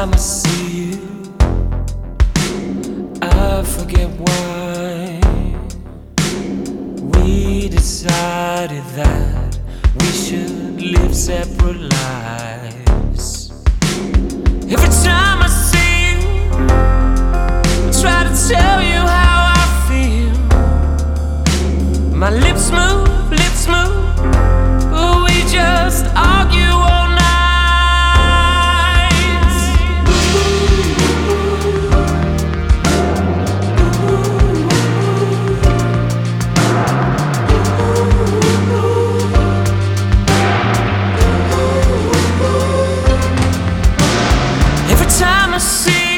time I see you, I forget why we decided that we should live separate lives. Every time I see you, I try to tell you how I feel. My lips move, but we just argue all night. Every time I see